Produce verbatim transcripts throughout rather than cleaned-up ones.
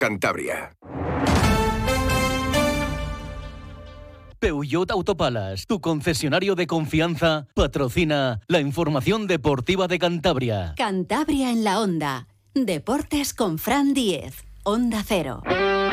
Cantabria. Peugeot Autopalas, tu concesionario de confianza, patrocina la información deportiva de Cantabria. Cantabria en la Onda. Deportes con Fran Díez. Onda Cero.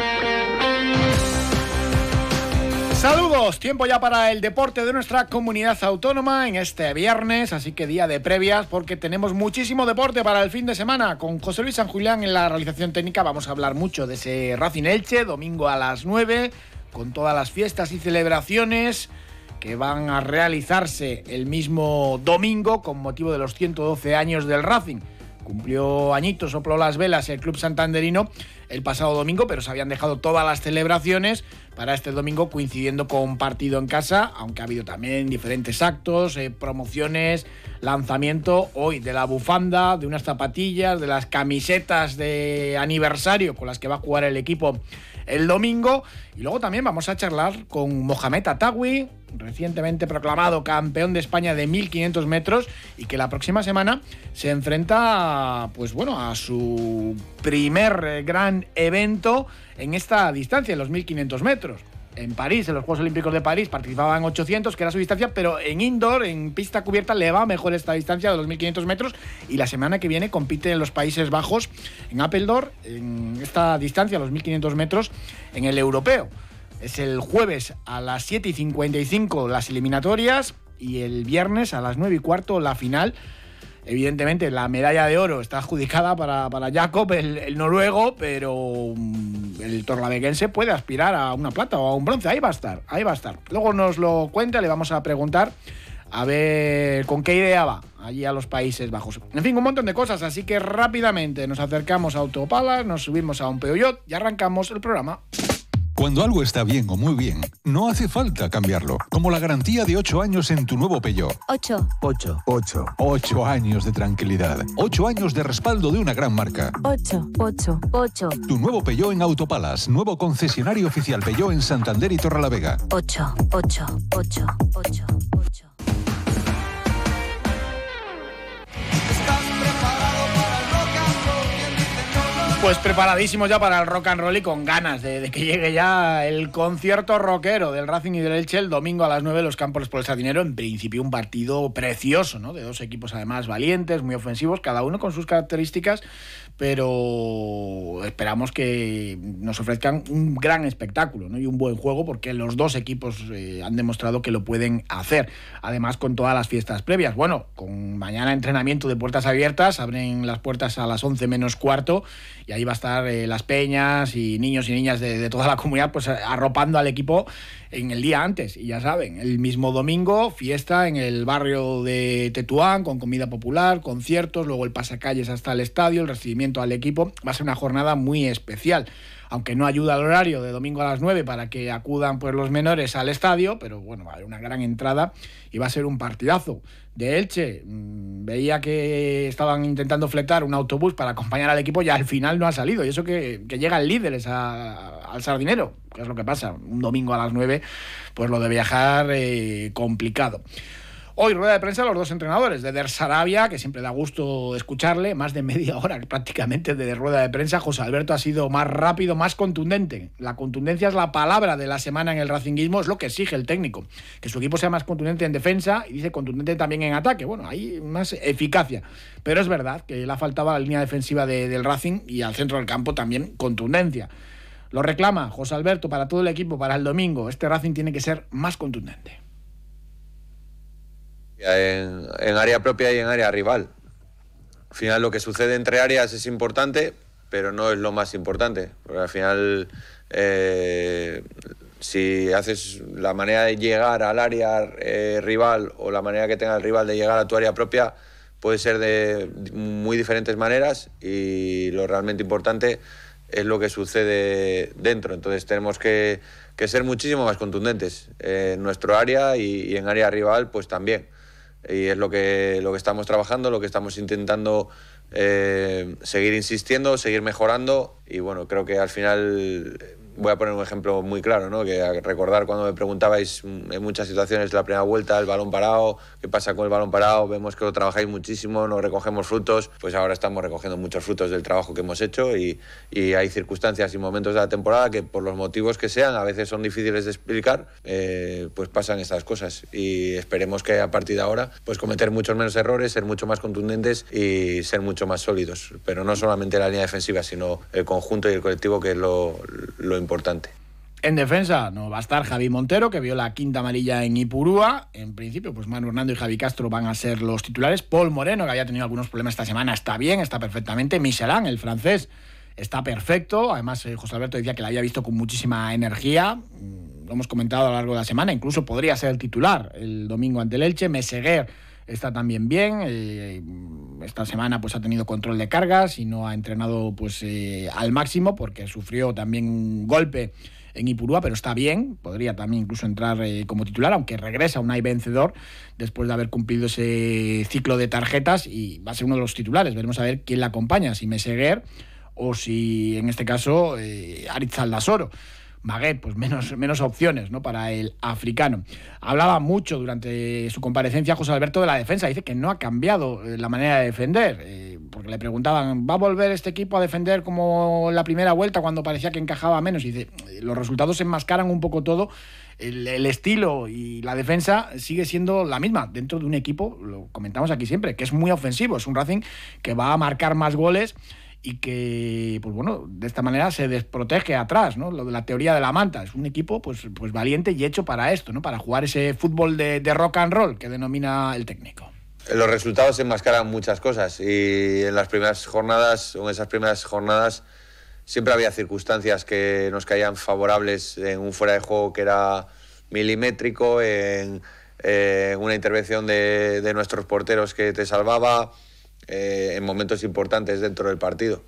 Saludos, tiempo ya para el deporte de nuestra comunidad autónoma en este viernes, así que día de previas porque tenemos muchísimo deporte para el fin de semana. Con José Luis San Julián en la realización técnica vamos a hablar mucho de ese Racing Elche, domingo a las nueve, con todas las fiestas y celebraciones que van a realizarse el mismo domingo con motivo de los ciento doce años del Racing. Cumplió añitos, sopló las velas el club santanderino el pasado domingo, pero se habían dejado todas las celebraciones para este domingo coincidiendo con partido en casa, aunque ha habido también diferentes actos, eh, promociones, lanzamiento hoy de la bufanda, de unas zapatillas, de las camisetas de aniversario con las que va a jugar el equipo el domingo. Y luego también vamos a charlar con Mohamed Attawi, recientemente proclamado campeón de España de mil quinientos metros y que la próxima semana se enfrenta, pues bueno, a su primer gran evento en esta distancia, en los mil quinientos metros. En París, en los Juegos Olímpicos de París, participaba en ochocientos, que era su distancia, pero en indoor, en pista cubierta, le va mejor esta distancia de los mil quinientos metros y la semana que viene compite en los Países Bajos, en Apeldoorn, en esta distancia, los mil quinientos metros, en el europeo. Es el jueves a las siete y cincuenta y cinco las eliminatorias y el viernes a las nueve y cuarto la final. Evidentemente la medalla de oro está adjudicada para, para Jakob, el, el noruego, pero el torlaveguense puede aspirar a una plata o a un bronce. Ahí va a estar, ahí va a estar. Luego nos lo cuenta, le vamos a preguntar a ver con qué idea va allí a los Países Bajos. En fin, un montón de cosas, así que rápidamente nos acercamos a Autopalas, nos subimos a un Peugeot y arrancamos el programa. Cuando algo está bien o muy bien, no hace falta cambiarlo. Como la garantía de ocho años en tu nuevo Peugeot. Ocho. Ocho. Ocho. Ocho años de tranquilidad. Ocho años de respaldo de una gran marca. Ocho. Ocho. Ocho. Tu nuevo Peugeot en Autopalas. Nuevo concesionario oficial Peugeot en Santander y Torrelavega. Ocho. Ocho. Ocho. Ocho. Ocho. Pues preparadísimos ya para el rock and roll y con ganas de, de que llegue ya el concierto rockero del Racing y del Elche el domingo a las nueve en los Campos por el Sardinero. En principio un partido precioso, ¿no? De dos equipos además valientes, muy ofensivos, cada uno con sus características, pero esperamos que nos ofrezcan un gran espectáculo, ¿no? Y un buen juego porque los dos equipos eh, han demostrado que lo pueden hacer. Además con todas las fiestas previas. Bueno, con mañana entrenamiento de puertas abiertas, abren las puertas a las once menos cuarto y ahí va a estar eh, las peñas y niños y niñas de, de toda la comunidad pues arropando al equipo en el día antes. Y ya saben, el mismo domingo, fiesta en el barrio de Tetuán, con comida popular, conciertos, luego el pasacalles hasta el estadio, el recibimiento al equipo. Va a ser una jornada muy especial. Aunque no ayuda al horario de domingo a las nueve para que acudan pues los menores al estadio, pero bueno, va a haber una gran entrada y va a ser un partidazo. De Elche, mmm, veía que estaban intentando fletar un autobús para acompañar al equipo y al final no ha salido. Y eso que, que llegan líderes a, al Sardinero, que es lo que pasa. Un domingo a las nueve, pues lo de viajar eh, complicado. Hoy rueda de prensa los dos entrenadores, de Der Sarabia, que siempre da gusto escucharle, más de media hora prácticamente de rueda de prensa. José Alberto ha sido más rápido, más contundente. La contundencia es la palabra de la semana en el racinguismo, es lo que exige el técnico. Que su equipo sea más contundente en defensa y dice contundente también en ataque. Bueno, hay más eficacia. Pero es verdad que le ha faltado a la línea defensiva de, del Racing y al centro del campo también contundencia. Lo reclama José Alberto para todo el equipo, para el domingo. Este Racing tiene que ser más contundente. En, en área propia y en área rival. Al final lo que sucede entre áreas es importante, pero no es lo más importante, porque al final eh, si haces la manera de llegar al área eh, rival o la manera que tenga el rival de llegar a tu área propia puede ser de muy diferentes maneras y lo realmente importante es lo que sucede dentro. Entonces tenemos que, que ser muchísimo más contundentes en nuestro área y, y en área rival pues también. Y es lo que, lo que estamos trabajando, lo que estamos intentando eh, seguir insistiendo, seguir mejorando y bueno, creo que al final... Voy a poner un ejemplo muy claro, ¿no? Que a recordar cuando me preguntabais en muchas situaciones la primera vuelta, el balón parado, qué pasa con el balón parado, vemos que lo trabajáis muchísimo, no recogemos frutos, pues ahora estamos recogiendo muchos frutos del trabajo que hemos hecho y, y hay circunstancias y momentos de la temporada que por los motivos que sean, a veces son difíciles de explicar, eh, pues pasan estas cosas y esperemos que a partir de ahora pues cometer muchos menos errores, ser mucho más contundentes y ser mucho más sólidos, pero no solamente la línea defensiva, sino el conjunto y el colectivo, que es lo, lo importante. importante. En defensa no va a estar Javi Montero, que vio la quinta amarilla en Ipurúa. En principio, pues Manu Hernando y Javi Castro van a ser los titulares. Paul Moreno, que había tenido algunos problemas esta semana, está bien, está perfectamente. Michelin, el francés, está perfecto. Además, eh, José Alberto decía que la había visto con muchísima energía. Lo hemos comentado a lo largo de la semana. Incluso podría ser el titular el domingo ante el Elche. Meseguer está también bien. Eh, esta semana pues ha tenido control de cargas y no ha entrenado pues eh, al máximo porque sufrió también un golpe en Ipurúa, pero está bien. Podría también incluso entrar eh, como titular, aunque regresa Unai Vencedor después de haber cumplido ese ciclo de tarjetas y va a ser uno de los titulares. Veremos a ver quién la acompaña, si Meseguer o si en este caso eh, Aritz Aldasoro. Maguet, pues menos, menos opciones, ¿no?, para el africano. Hablaba mucho durante su comparecencia José Alberto de la defensa. Dice que no ha cambiado la manera de defender, eh, porque le preguntaban, ¿va a volver este equipo a defender como la primera vuelta cuando parecía que encajaba menos? Y dice, los resultados enmascaran un poco todo. El, el estilo y la defensa sigue siendo la misma dentro de un equipo, lo comentamos aquí siempre, que es muy ofensivo. Es un Racing que va a marcar más goles y que, pues bueno, de esta manera se desprotege atrás, ¿no? Lo de la teoría de la manta. Es un equipo pues, pues valiente y hecho para esto, ¿no? Para jugar ese fútbol de, de rock and roll que denomina el técnico. Los resultados enmascaran muchas cosas y en las primeras jornadas, o en esas primeras jornadas, siempre había circunstancias que nos caían favorables en un fuera de juego que era milimétrico, en, en una intervención de, de nuestros porteros que te salvaba, Eh, en momentos importantes dentro del partido.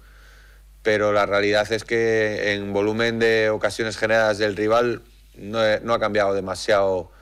Pero la realidad es que en volumen de ocasiones generadas del rival no, no ha cambiado demasiado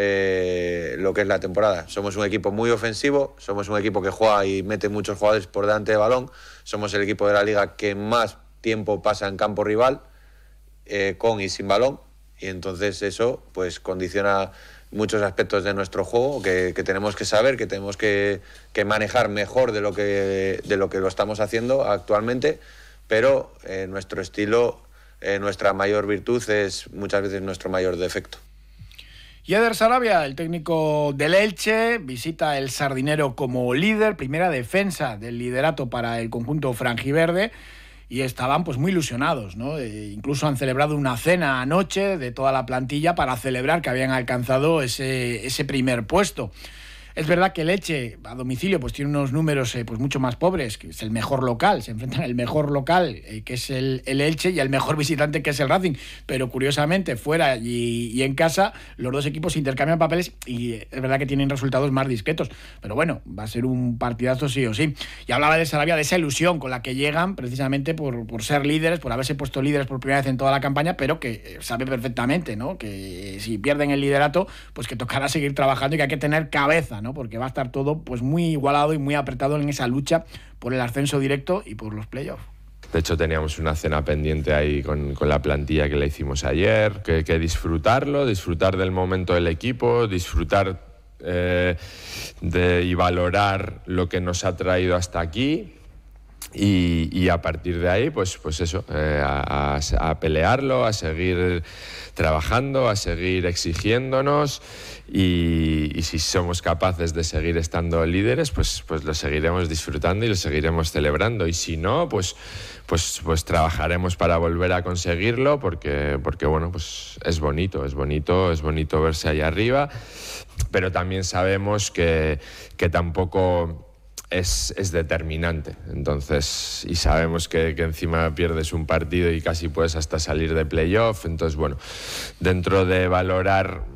eh, lo que es la temporada. Somos un equipo muy ofensivo, somos un equipo que juega y mete muchos jugadores por delante del balón, somos el equipo de la liga que más tiempo pasa en campo rival, eh, con y sin balón, y entonces eso pues condiciona muchos aspectos de nuestro juego que, que tenemos que saber, que tenemos que, que manejar mejor de lo que, de lo que lo estamos haciendo actualmente, pero eh, nuestro estilo, eh, nuestra mayor virtud es muchas veces nuestro mayor defecto. Y Eder Sarabia, el técnico del Elche, visita el Sardinero como líder, primera defensa del liderato para el conjunto franjiverde. Y estaban pues muy ilusionados, ¿no? E incluso han celebrado una cena anoche de toda la plantilla para celebrar que habían alcanzado ese, ese primer puesto. Es verdad que el Elche a domicilio pues tiene unos números eh, pues mucho más pobres, que es el mejor local, se enfrentan al mejor local eh, que es el, el Elche y al mejor visitante que es el Racing, pero curiosamente fuera y, y en casa los dos equipos intercambian papeles y es verdad que tienen resultados más discretos, pero bueno, va a ser un partidazo sí o sí. Y hablaba de Sarabia, de esa ilusión con la que llegan precisamente por, por ser líderes, por haberse puesto líderes por primera vez en toda la campaña, pero que sabe perfectamente, ¿no?, que si pierden el liderato pues que tocará seguir trabajando y que hay que tener cabeza, ¿no?, porque va a estar todo pues muy igualado y muy apretado en esa lucha por el ascenso directo y por los playoffs. De hecho, teníamos una cena pendiente ahí con, con la plantilla que le hicimos ayer, que, que disfrutarlo, disfrutar del momento del equipo, disfrutar eh, de, y valorar lo que nos ha traído hasta aquí. Y, y a partir de ahí, pues, pues eso, eh, a, a pelearlo, a seguir trabajando, a seguir exigiéndonos y, y si somos capaces de seguir estando líderes, pues, pues lo seguiremos disfrutando y lo seguiremos celebrando. Y si no, pues, pues, pues trabajaremos para volver a conseguirlo porque, porque bueno, pues es bonito, es bonito, es bonito verse ahí arriba, pero también sabemos que, que tampoco Es, es determinante, entonces, y sabemos que, que encima pierdes un partido y casi puedes hasta salir de playoff, entonces bueno, dentro de valorar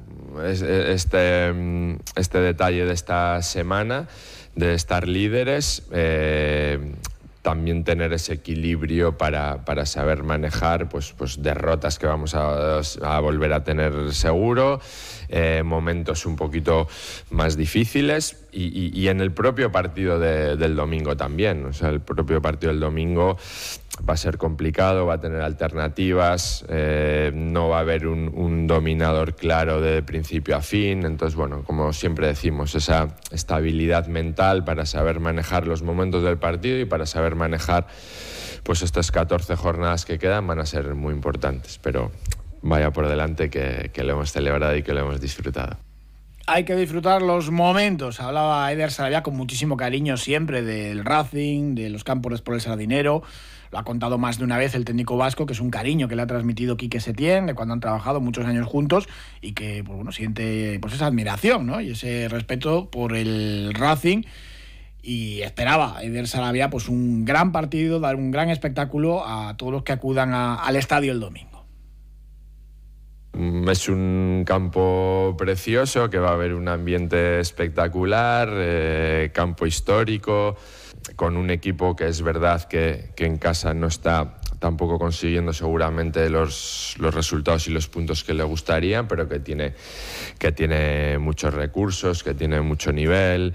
este, este detalle de esta semana, de estar líderes, eh, también tener ese equilibrio para, para saber manejar pues, pues derrotas que vamos a, a volver a tener seguro, eh, momentos un poquito más difíciles, y, y, y en el propio partido de, del domingo también. O sea, el propio partido del domingo va a ser complicado, va a tener alternativas, eh, no va a haber un, un dominador claro de principio a fin. Entonces, bueno, como siempre decimos, esa estabilidad mental para saber manejar los momentos del partido y para saber manejar pues estas catorce jornadas que quedan van a ser muy importantes, pero vaya por delante que, que lo hemos celebrado y que lo hemos disfrutado. Hay que disfrutar los momentos. Hablaba Eider Sarabia con muchísimo cariño siempre del Racing, de los campos por el Sardinero. Lo ha contado más de una vez el técnico vasco, que es un cariño que le ha transmitido Quique Setién, de cuando han trabajado muchos años juntos, y que pues bueno, siente pues esa admiración, ¿no? Y ese respeto por el Racing. Y esperaba Eider Sarabia pues un gran partido, dar un gran espectáculo a todos los que acudan a, al estadio el domingo. Es un campo precioso, que va a haber un ambiente espectacular, eh, campo histórico, con un equipo que es verdad que, que en casa no está tampoco consiguiendo seguramente los, los resultados y los puntos que le gustarían, pero que tiene, que tiene muchos recursos, que tiene mucho nivel.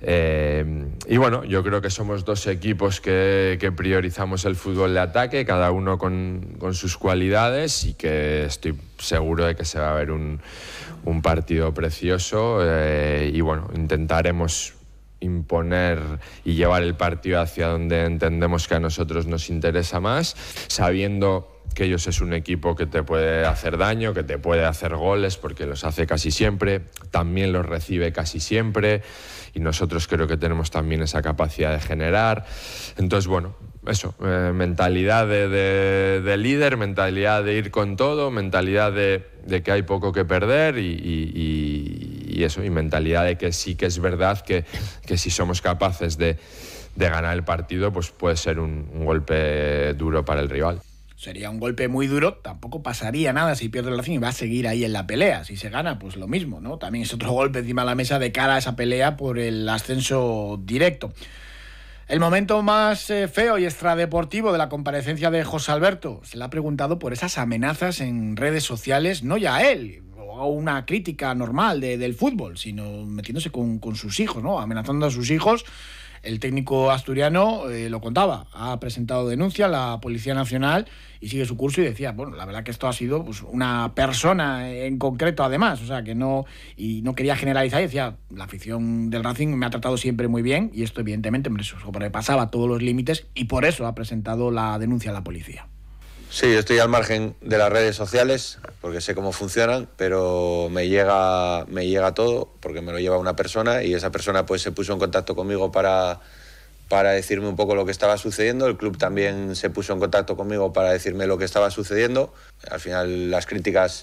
Eh, y bueno, yo creo que somos dos equipos que, que priorizamos el fútbol de ataque, cada uno con, con sus cualidades, y que estoy seguro de que se va a ver un, un partido precioso. Eh, y bueno, intentaremos imponer y llevar el partido hacia donde entendemos que a nosotros nos interesa más, sabiendo que ellos es un equipo que te puede hacer daño, que te puede hacer goles, porque los hace casi siempre, también los recibe casi siempre, y nosotros creo que tenemos también esa capacidad de generar. Entonces, bueno, eso, eh, mentalidad de, de, de líder, mentalidad de ir con todo, mentalidad de, de que hay poco que perder, y, y, y, y eso, y mentalidad de que sí que es verdad que, que si somos capaces de, de ganar el partido, pues puede ser un, un golpe duro para el rival. Sería un golpe muy duro, tampoco pasaría nada si pierde el Racing y va a seguir ahí en la pelea. Si se gana, pues lo mismo, ¿no? También es otro golpe encima de la mesa de cara a esa pelea por el ascenso directo. El momento más eh, feo y extradeportivo de la comparecencia de José Alberto se le ha preguntado por esas amenazas en redes sociales, no ya a él, o una crítica normal de, del fútbol, sino metiéndose con, con sus hijos, ¿no? Amenazando a sus hijos. El técnico asturiano eh, lo contaba, ha presentado denuncia a la Policía Nacional y sigue su curso, y decía, bueno, la verdad que esto ha sido pues, una persona en concreto además, o sea, que no, y no quería generalizar, y decía, la afición del Racing me ha tratado siempre muy bien, y esto evidentemente me sobrepasaba todos los límites, y por eso ha presentado la denuncia a la policía. Sí, yo estoy al margen de las redes sociales porque sé cómo funcionan, pero me llega, me llega todo porque me lo lleva una persona, y esa persona pues se puso en contacto conmigo para, para decirme un poco lo que estaba sucediendo. El club también se puso en contacto conmigo para decirme lo que estaba sucediendo. Al final las críticas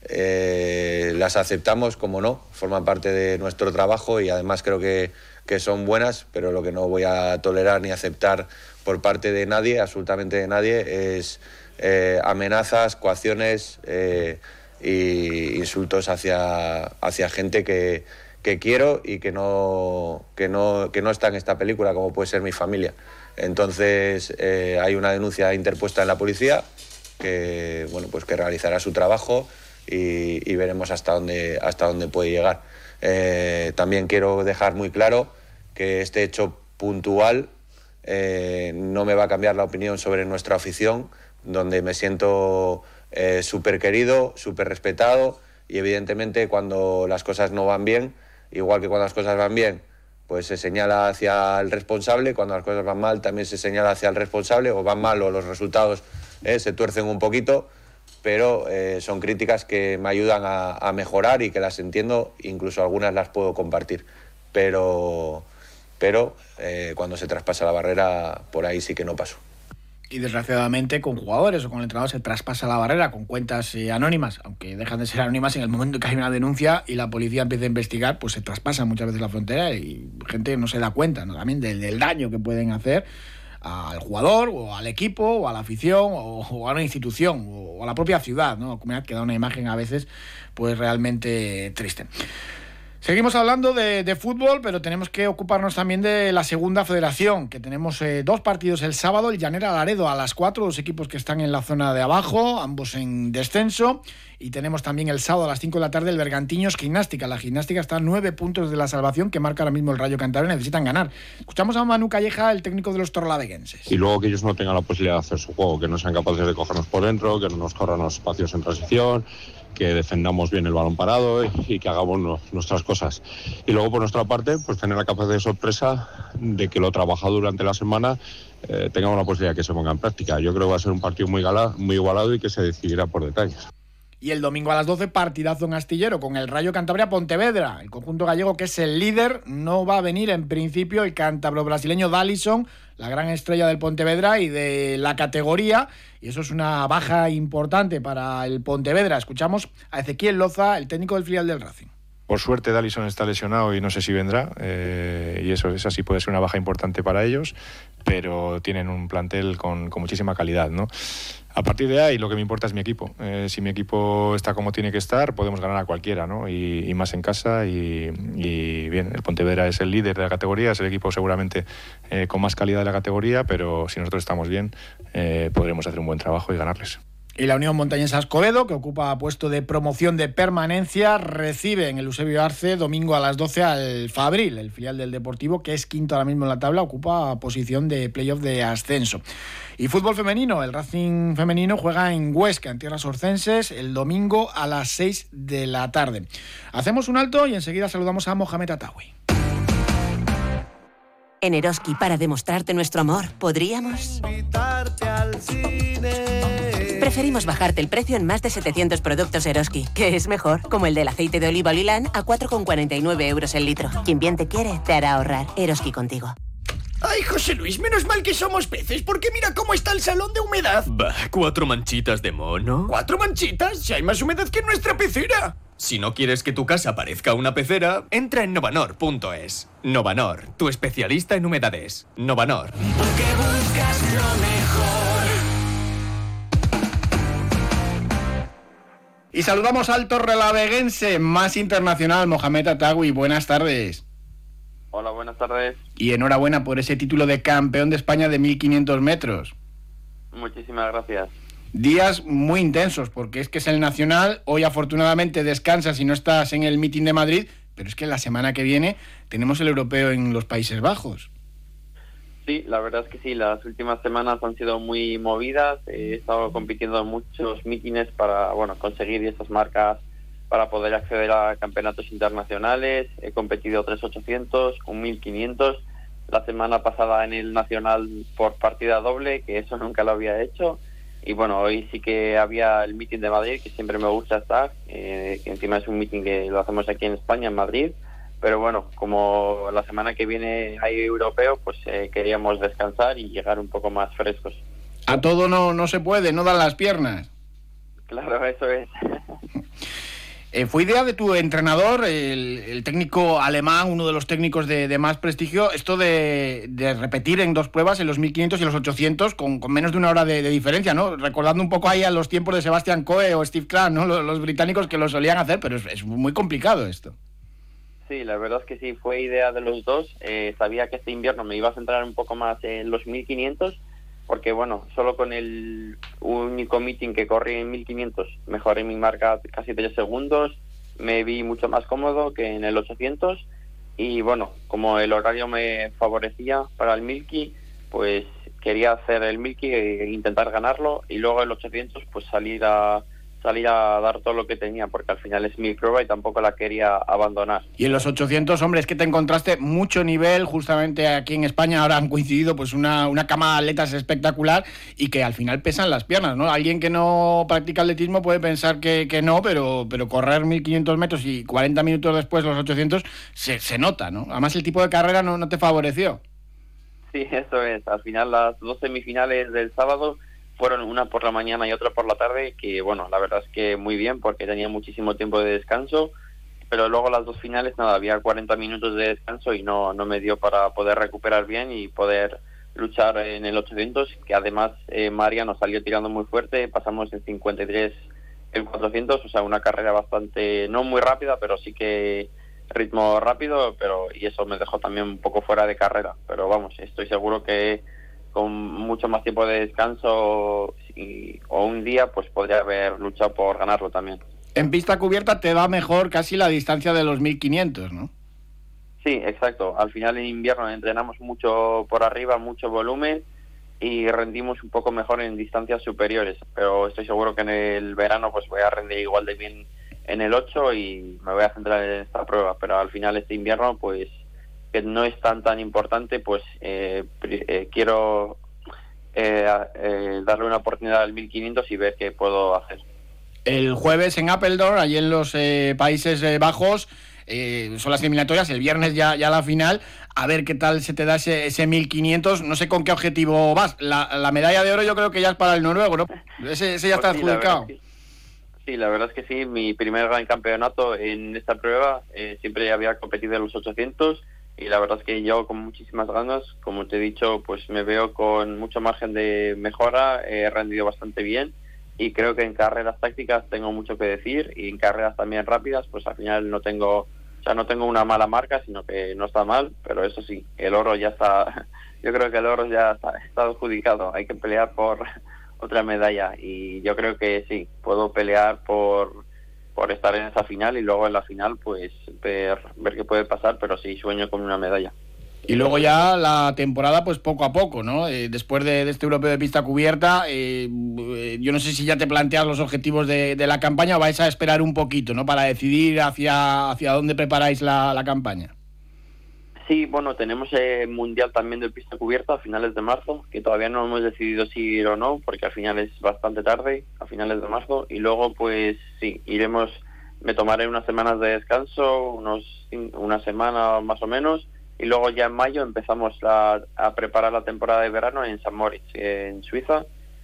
eh, las aceptamos, como no, forman parte de nuestro trabajo, y además creo que, que son buenas, pero lo que no voy a tolerar ni aceptar por parte de nadie, absolutamente de nadie, es Eh, amenazas, coacciones eh, e insultos hacia, hacia gente que, que quiero y que no, que, no, que no está en esta película, como puede ser mi familia. Entonces eh, hay una denuncia interpuesta en la policía que, bueno, pues que realizará su trabajo, y, y veremos hasta dónde, hasta dónde puede llegar. Eh, también quiero dejar muy claro que este hecho puntual eh, no me va a cambiar la opinión sobre nuestra afición, donde me siento eh, súper querido, súper respetado, y evidentemente cuando las cosas no van bien, igual que cuando las cosas van bien, pues se señala hacia el responsable, cuando las cosas van mal también se señala hacia el responsable, o van mal o los resultados eh, se tuercen un poquito, pero eh, son críticas que me ayudan a, a mejorar y que las entiendo, incluso algunas las puedo compartir, pero, pero eh, cuando se traspasa la barrera, por ahí sí que no paso. Y desgraciadamente con jugadores o con el entrenador se traspasa la barrera con cuentas eh, anónimas, aunque dejan de ser anónimas en el momento que hay una denuncia y la policía empieza a investigar, pues se traspasa muchas veces la frontera y gente no se da cuenta, ¿no? También del, del daño que pueden hacer al jugador o al equipo o a la afición o, o a una institución o a la propia ciudad, ¿no? Que da una imagen a veces pues realmente triste. Seguimos hablando de, de fútbol, pero tenemos que ocuparnos también de la segunda federación, que tenemos eh, dos partidos el sábado, el Llanera Laredo a las cuatro, dos equipos que están en la zona de abajo, ambos en descenso, y tenemos también el sábado a las cinco de la tarde el Bergantiños Gimnástica. La Gimnástica está a nueve puntos de la salvación que marca ahora mismo el Rayo Cantabria, necesitan ganar. Escuchamos a Manu Calleja, el técnico de los torlaveguenses. Y luego que ellos no tengan la posibilidad de hacer su juego, que no sean capaces de cogernos por dentro, que no nos corran los espacios en transición, que defendamos bien el balón parado y, y que hagamos no, nuestras cosas. Y luego, por nuestra parte, pues tener la capacidad de sorpresa de que lo trabajado durante la semana eh, tengamos la posibilidad de que se ponga en práctica. Yo creo que va a ser un partido muy, gala, muy igualado y que se decidirá por detalles. Y el domingo a las doce, partidazo en Astillero con el Rayo Cantabria Pontevedra. El conjunto gallego, que es el líder, no va a venir en principio el cántabro brasileño Dallison, la gran estrella del Pontevedra y de la categoría, y eso es una baja importante para el Pontevedra. Escuchamos a Ezequiel Loza, el técnico del filial del Racing. Por suerte Dallison está lesionado y no sé si vendrá, eh, y eso esa sí puede ser una baja importante para ellos, pero tienen un plantel con, con muchísima calidad, ¿no? A partir de ahí lo que me importa es mi equipo. Eh, si mi equipo está como tiene que estar, podemos ganar a cualquiera, ¿no? Y, y más en casa y, y bien, el Pontevedra es el líder de la categoría, es el equipo seguramente eh, con más calidad de la categoría, pero si nosotros estamos bien, eh, podremos hacer un buen trabajo y ganarles. Y la Unión Montañesa Escobedo, que ocupa puesto de promoción de permanencia, recibe en el Eusebio Arce domingo a las doce al Fabril, el filial del Deportivo, que es quinto ahora mismo en la tabla, ocupa posición de playoff de ascenso. Y fútbol femenino, el Racing femenino juega en Huesca, en tierras orcenses, el domingo a las seis de la tarde. Hacemos un alto y enseguida saludamos a Mohamed Atawi. En Eroski, para demostrarte nuestro amor, ¿podríamos? Invitarte al cine. Preferimos bajarte el precio en más de setecientos productos Eroski, que es mejor, como el del aceite de oliva Olilán a cuatro con cuarenta y nueve euros el litro. Quien bien te quiere, te hará ahorrar. Eroski contigo. Ay, José Luis, menos mal que somos peces, porque mira cómo está el salón de humedad. Bah, cuatro manchitas de mono. ¿Cuatro manchitas? Si hay más humedad que en nuestra pecera. Si no quieres que tu casa parezca una pecera, entra en novanor punto es. Novanor, tu especialista en humedades. Novanor. Porque buscas lo mejor. Y saludamos al torrelaveguense más internacional, Mohamed Atawi. Buenas tardes. Hola, buenas tardes. Y enhorabuena por ese título de campeón de España de mil quinientos metros. Muchísimas gracias. Días muy intensos, porque es que es el Nacional. Hoy afortunadamente descansas y no estás en el Meeting de Madrid, pero es que la semana que viene tenemos el Europeo en los Países Bajos. Sí, la verdad es que sí, las últimas semanas han sido muy movidas. He estado compitiendo en muchos mítines para, bueno, conseguir esas marcas para poder acceder a campeonatos internacionales. He competido tres ochocientos, un mil quinientos. La semana pasada en el Nacional por partida doble, que eso nunca lo había hecho. Y bueno, hoy sí que había el meeting de Madrid, que siempre me gusta estar, eh, que encima es un meeting que lo hacemos aquí en España, en Madrid. Pero bueno, como la semana que viene hay europeo, pues eh, queríamos descansar y llegar un poco más frescos. A todo no, no se puede, no dan las piernas. Claro, eso es. Eh, ¿Fue idea de tu entrenador, el, el técnico alemán, uno de los técnicos de, de más prestigio, esto de, de repetir en dos pruebas, en los mil quinientos y los ochocientos, con, con menos de una hora de, de diferencia, ¿no? Recordando un poco ahí a los tiempos de Sebastian Coe o Steve Clark, ¿no? Los, los británicos que lo solían hacer, pero es, es muy complicado esto. Sí, la verdad es que sí, fue idea de los dos. Eh, sabía que este invierno me iba a centrar un poco más en los mil quinientos, porque bueno, solo con el único meeting que corrí en mil quinientos mejoré mi marca casi tres segundos, me vi mucho más cómodo que en el ochocientos y bueno, como el horario me favorecía para el Milky, pues quería hacer el Milky e intentar ganarlo y luego el ochocientos pues salir a salir a dar todo lo que tenía, porque al final es mi prueba y tampoco la quería abandonar. Y en los ochocientos, hombre, es que te encontraste mucho nivel, justamente aquí en España ahora han coincidido pues una, una cama de atletas espectacular y que al final pesan las piernas, ¿no? Alguien que no practica atletismo puede pensar que, que no, pero, pero correr mil quinientos metros y cuarenta minutos después los ochocientos se, se nota, ¿no? Además el tipo de carrera no, no te favoreció. Sí, eso es. Al final las dos semifinales del sábado fueron una por la mañana y otra por la tarde, que bueno, la verdad es que muy bien, porque tenía muchísimo tiempo de descanso, pero luego las dos finales, nada, había cuarenta minutos de descanso y no, no me dio para poder recuperar bien y poder luchar en el ochocientos, que además eh, María nos salió tirando muy fuerte, pasamos en cincuenta y tres el cuatrocientos, o sea, una carrera bastante, no muy rápida, pero sí que ritmo rápido, pero y eso me dejó también un poco fuera de carrera. Pero vamos, estoy seguro que con mucho más tiempo de descanso y, o un día, pues podría haber luchado por ganarlo también. En pista cubierta te va mejor casi la distancia de los mil quinientos, ¿no? Sí, exacto. Al final en invierno entrenamos mucho por arriba, mucho volumen y rendimos un poco mejor en distancias superiores. Pero estoy seguro que en el verano pues voy a rendir igual de bien en el ocho y me voy a centrar en esta prueba. Pero al final este invierno pues que no es tan tan importante, pues eh, eh, quiero eh, eh, darle una oportunidad al mil quinientos y ver qué puedo hacer. El jueves en Apeldoorn, allí en los eh, Países Bajos, eh, son las eliminatorias, el viernes ya, ya la final, a ver qué tal se te da ese, ese mil quinientos, no sé con qué objetivo vas, la, la medalla de oro yo creo que ya es para el noruego, ¿no? Ese, ese ya está pues sí, adjudicado. La sí. sí, la verdad es que sí, mi primer gran campeonato en esta prueba, eh, siempre había competido en los ochocientos y la verdad es que yo con muchísimas ganas, como te he dicho, pues me veo con mucho margen de mejora, he rendido bastante bien. Y creo que en carreras tácticas tengo mucho que decir y en carreras también rápidas, pues al final no tengo, o sea, no tengo una mala marca, sino que no está mal, pero eso sí, el oro ya está, yo creo que el oro ya está, está adjudicado, hay que pelear por otra medalla y yo creo que sí, puedo pelear por, por estar en esa final y luego en la final pues ver, ver qué puede pasar, pero sí sueño con una medalla. Y luego ya la temporada, pues poco a poco, ¿no? Eh, después de, de este europeo de pista cubierta, eh, eh, yo no sé si ya te planteas los objetivos de, de la campaña o vais a esperar un poquito, ¿no? Para decidir hacia, hacia dónde preparáis la, la campaña. Sí, bueno, tenemos el eh, Mundial también de pista cubierta a finales de marzo, que todavía no hemos decidido si ir o no, porque al final es bastante tarde, a finales de marzo, y luego pues sí, iremos, me tomaré unas semanas de descanso, unos una semana más o menos, y luego ya en mayo empezamos la, a preparar la temporada de verano en San Moritz, en Suiza,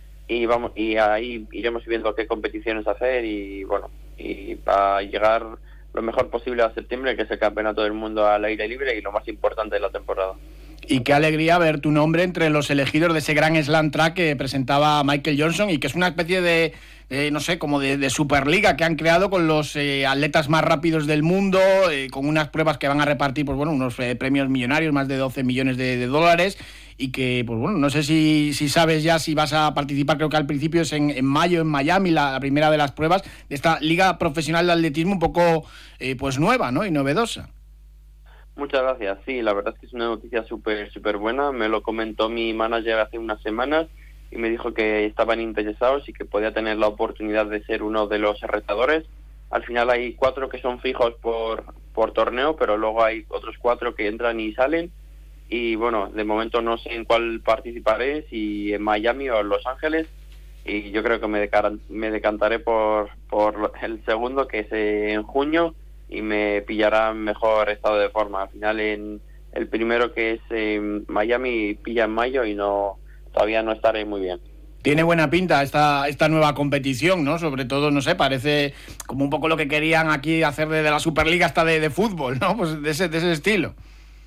y vamos y ahí iremos viendo qué competiciones hacer y bueno, y para llegar lo mejor posible a septiembre, que es el Campeonato del Mundo al aire libre y lo más importante de la temporada. Y qué alegría ver tu nombre entre los elegidos de ese gran slam track que presentaba Michael Johnson y que es una especie de, de no sé, como de, de superliga que han creado con los eh, atletas más rápidos del mundo, eh, con unas pruebas que van a repartir, pues bueno, unos eh, premios millonarios, más de doce millones de, de dólares, y que, pues bueno, no sé si, si sabes ya si vas a participar, creo que al principio es en, en mayo en Miami, la, la primera de las pruebas de esta liga profesional de atletismo un poco, eh, pues nueva, ¿no? Y novedosa. Muchas gracias. Sí, la verdad es que es una noticia súper súper buena. Me lo comentó mi manager hace unas semanas y me dijo que estaban interesados y que podía tener la oportunidad de ser uno de los retadores. Al final hay cuatro que son fijos por, por torneo, pero luego hay otros cuatro que entran y salen. Y bueno, de momento no sé en cuál participaré, si en Miami o en Los Ángeles. Y yo creo que me, decar- me decantaré por, por el segundo, que es en junio, y me pillará mejor estado de forma. Al final en el primero, que es en Miami, pilla en mayo y no todavía no estaré muy bien. Tiene buena pinta esta esta nueva competición, ¿no? Sobre todo, no sé, parece como un poco lo que querían aquí hacer de, de la Superliga hasta de, de fútbol, ¿no? Pues de ese, de ese estilo.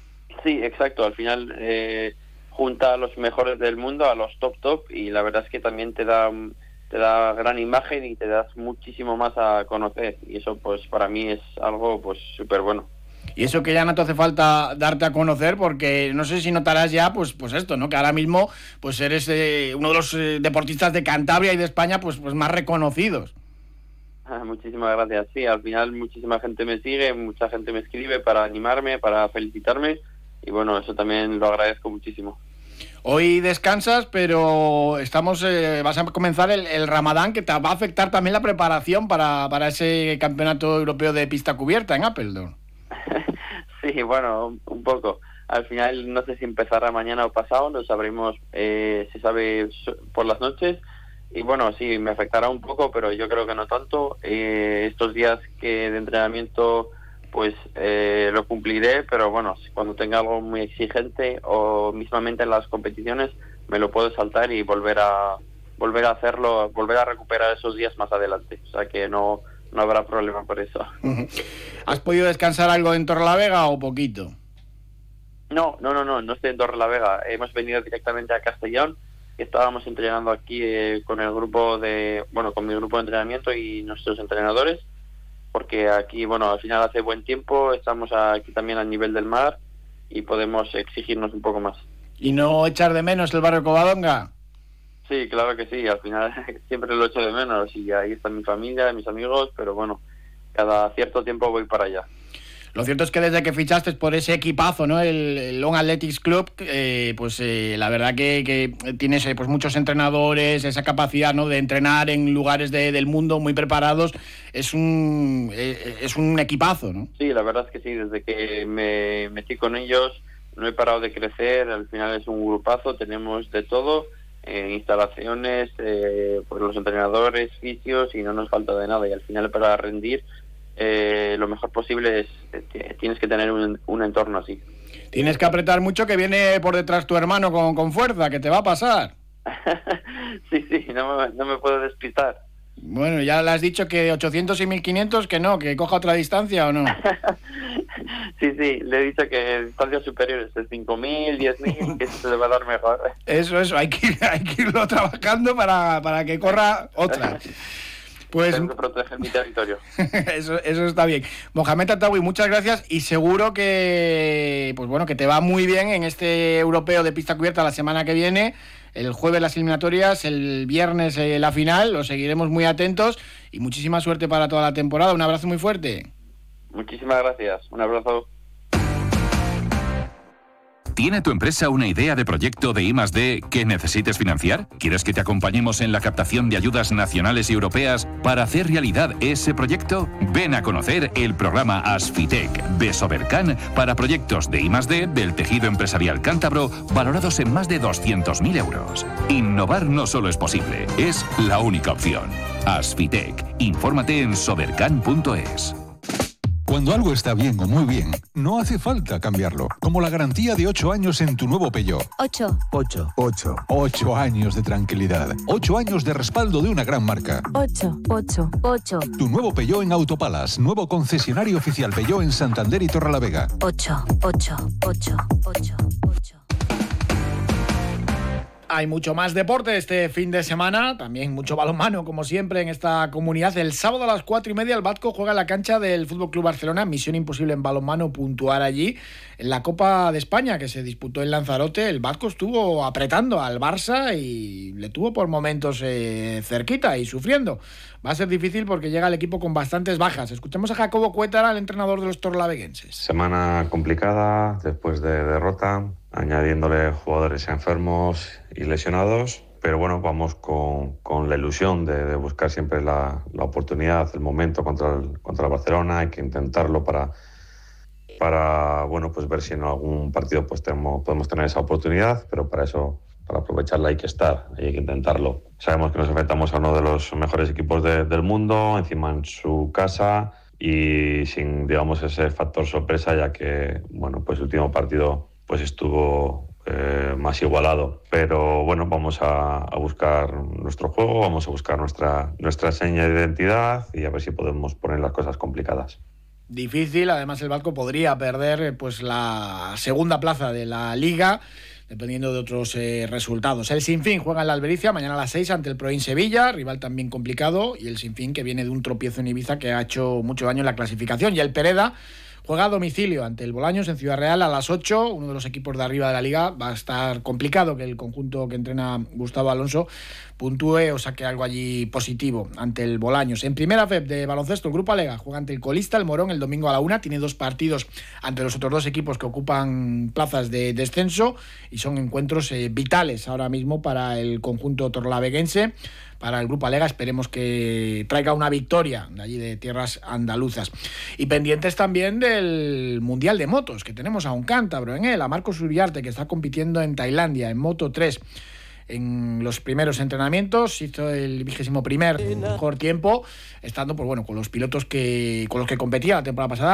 Sí, exacto. Al final eh, junta a los mejores del mundo, a los top top, y la verdad es que también te da te da gran imagen y te das muchísimo más a conocer, y eso pues para mí es algo pues súper bueno. Y eso que ya no te hace falta darte a conocer, porque no sé si notarás ya, pues pues esto, ¿no? Que ahora mismo pues eres eh, uno de los eh, deportistas de Cantabria y de España pues pues más reconocidos. Muchísimas gracias. Sí, al final muchísima gente me sigue, mucha gente me escribe para animarme, para felicitarme, y bueno, eso también lo agradezco muchísimo. Hoy descansas, pero estamos eh, vas a comenzar el, el Ramadán, que te va a afectar también la preparación para, para ese campeonato europeo de pista cubierta en Apeldoorn. Sí, bueno, un, un poco. Al final no sé si empezará mañana o pasado, lo sabremos, eh, se sabe por las noches. Y bueno, sí, me afectará un poco, pero yo creo que no tanto. Eh, estos días que de entrenamiento pues eh, lo cumpliré, pero bueno, cuando tenga algo muy exigente o mismamente en las competiciones me lo puedo saltar y volver a volver a hacerlo, volver a recuperar esos días más adelante, o sea que no, no habrá problema por eso. ¿Has podido descansar algo en Torrelavega o poquito? No, no, no, no, no estoy en Torrelavega, hemos venido directamente a Castellón, estábamos entrenando aquí eh, con el grupo de, bueno, con mi grupo de entrenamiento y nuestros entrenadores, porque aquí, bueno, al final hace buen tiempo, estamos aquí también al nivel del mar y podemos exigirnos un poco más. ¿Y no echar de menos el barrio Covadonga? Sí, claro que sí, al final siempre lo echo de menos y ahí está mi familia, mis amigos, pero bueno, cada cierto tiempo voy para allá. Lo cierto es que desde que fichaste por ese equipazo, ¿no? El, el Long Athletics Club, eh, pues eh, la verdad que, que tienes eh, pues muchos entrenadores, esa capacidad, ¿no? De entrenar en lugares de, del mundo muy preparados, es un eh, es un equipazo, ¿no? Sí, la verdad es que sí, desde que me metí con ellos no he parado de crecer, al final es un grupazo, tenemos de todo, eh, instalaciones, eh, pues los entrenadores, fisios y no nos falta de nada y al final para rendir Eh, lo mejor posible es eh, tienes que tener un, un entorno así. Tienes que apretar mucho, que viene por detrás tu hermano con, con fuerza, que te va a pasar. Sí, sí, no me, no me puedo despistar. Bueno, ya le has dicho que ochocientos y mil quinientos que no, que coja otra distancia o no. Sí, sí, le he dicho que distancias superiores de cinco mil, diez mil, que se le va a dar mejor. Eso, eso, hay que, hay que irlo trabajando para, para que corra otra. Pues tengo que proteger mi territorio. eso, eso está bien. Mohamed Attawi, muchas gracias y seguro que pues bueno que te va muy bien en este europeo de pista cubierta la semana que viene. El jueves las eliminatorias, el viernes eh, la final, lo seguiremos muy atentos y muchísima suerte para toda la temporada. Un abrazo muy fuerte. Muchísimas gracias. Un abrazo. ¿Tiene tu empresa una idea de proyecto de I más D que necesites financiar? ¿Quieres que te acompañemos en la captación de ayudas nacionales y europeas para hacer realidad ese proyecto? Ven a conocer el programa Asfitec de Sobercan para proyectos de I más D del tejido empresarial cántabro valorados en más de doscientos mil euros. Innovar no solo es posible, es la única opción. Asfitec. Infórmate en sobercan punto es. Cuando algo está bien o muy bien, no hace falta cambiarlo. Como la garantía de ocho años en tu nuevo Peugeot. ocho. ocho. ocho. ocho años de tranquilidad. ocho años de respaldo de una gran marca. ocho. ocho. ocho. Tu nuevo Peugeot en Autopalas. Nuevo concesionario oficial Peugeot en Santander y Torrelavega. ocho. ocho. ocho. ocho. ocho. Hay mucho más deporte este fin de semana, también mucho balonmano, como siempre, en esta comunidad. El sábado a las cuatro y media el Batco juega en la cancha del F C Barcelona. Misión imposible en balonmano puntuar allí. En la Copa de España, que se disputó en Lanzarote, el Batco estuvo apretando al Barça y le tuvo por momentos eh, cerquita y sufriendo. Va a ser difícil porque llega el equipo con bastantes bajas. Escuchemos a Jacobo Cuétara, el entrenador de los torlaveguenses. Semana complicada después de derrota, añadiéndole jugadores enfermos y lesionados, pero bueno, vamos con, con la ilusión de, de buscar siempre la, la oportunidad, el momento contra el, contra el Barcelona. Hay que intentarlo para, para bueno, pues ver si en algún partido pues tenemos, podemos tener esa oportunidad, pero para eso, para aprovecharla hay que estar, hay que intentarlo. Sabemos que nos enfrentamos a uno de los mejores equipos de, del mundo, encima en su casa y sin, digamos, ese factor sorpresa, ya que, bueno, pues el último partido pues estuvo eh, más igualado. Pero bueno, vamos a, a buscar nuestro juego, vamos a buscar nuestra, nuestra seña de identidad y a ver si podemos poner las cosas complicadas. Difícil, además el Batco podría perder pues la segunda plaza de la Liga, dependiendo de otros eh, resultados. El Sinfín juega en la Albericia mañana a las seis ante el Proin Sevilla, rival también complicado, y el Sinfín que viene de un tropiezo en Ibiza que ha hecho mucho daño en la clasificación. Y el Pereda juega a domicilio ante el Bolaños en Ciudad Real a las ocho, uno de los equipos de arriba de la Liga. Va a estar complicado que el conjunto que entrena Gustavo Alonso puntúe o saque algo allí positivo ante el Bolaños. En primera F E P de baloncesto, el Grupo Alega juega ante el colista, el Morón, el domingo a la una. Tiene dos partidos ante los otros dos equipos que ocupan plazas de descenso y son encuentros eh, vitales ahora mismo para el conjunto torlaveguense. Para el Grupo Alega esperemos que traiga una victoria de allí de tierras andaluzas. Y pendientes también del Mundial de Motos, que tenemos a un cántabro en él, a Marcos Uriarte, que está compitiendo en Tailandia, en Moto tres. En los primeros entrenamientos hizo el vigésimo primer mejor tiempo, estando pues bueno con los pilotos que con los que competía la temporada pasada.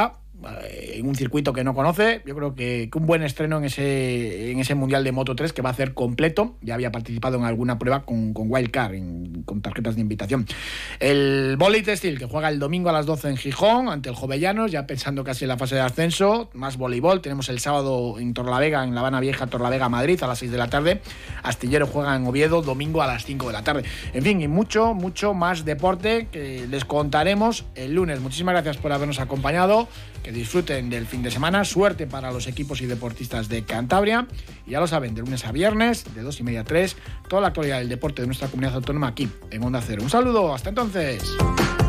eh, en un circuito que no conoce. Yo creo que, que un buen estreno en ese, en ese Mundial de Moto tres que va a hacer completo. Ya había participado en alguna prueba con, con Wildcard, en, con tarjetas de invitación. El Volley Textil, que juega el domingo a las doce en Gijón, ante el Jovellanos, ya pensando casi en la fase de ascenso. Más voleibol, tenemos el sábado en Torlavega, en La Habana Vieja, Torlavega, Madrid, a las seis de la tarde. Astillero juega en Oviedo, domingo a las cinco de la tarde. En fin, y mucho, mucho más deporte que les contaremos el lunes. Muchísimas gracias por habernos acompañado, que disfruten del fin de semana, suerte para los equipos y deportistas de Cantabria, y ya lo saben, de lunes a viernes, de dos y media a tres, toda la actualidad del deporte de nuestra comunidad autónoma aquí, en Onda Cero. Un saludo, hasta entonces.